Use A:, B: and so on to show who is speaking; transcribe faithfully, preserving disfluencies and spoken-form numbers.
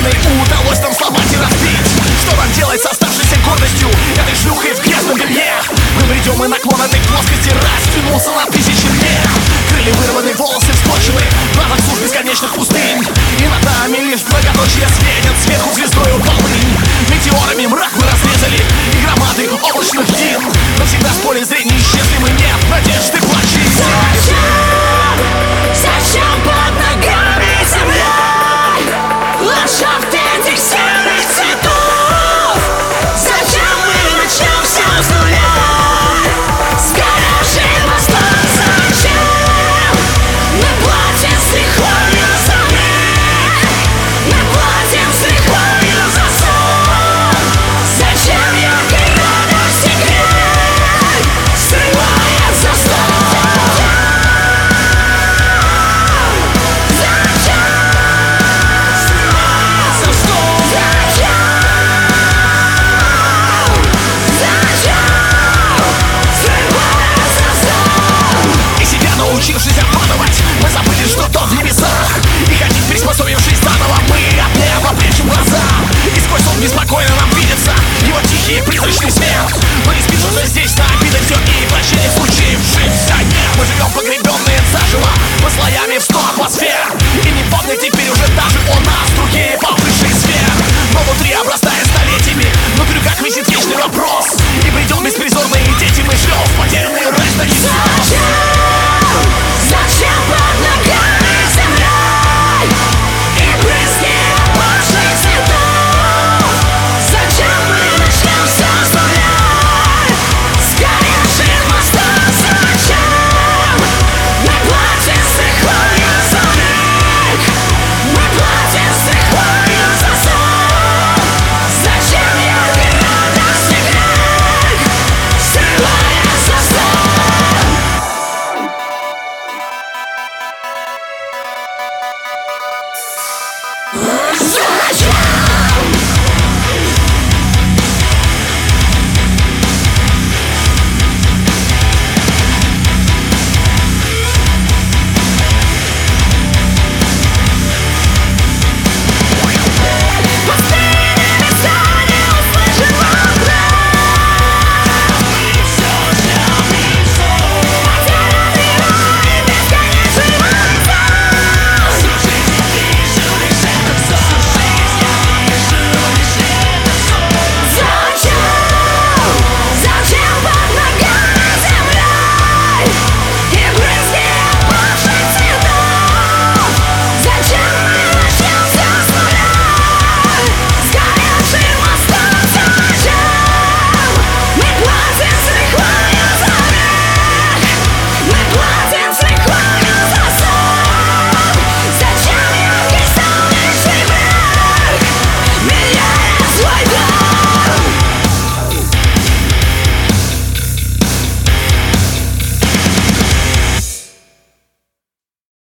A: вселенной удалось нам сломать и разбить. Что нам делать с оставшейся гордостью этой шлюхой в грязном белье? Мы бредем, и наклон этой плоскости растянулся на тысячи лет. Крылья вырваны, волосы вскочены, правок суш бесконечных пустынь. И над нами лишь многоточие светят сверху звездою волны. Метеорами мрак мы разрезали, и громады облачных дин навсегда с поля зрения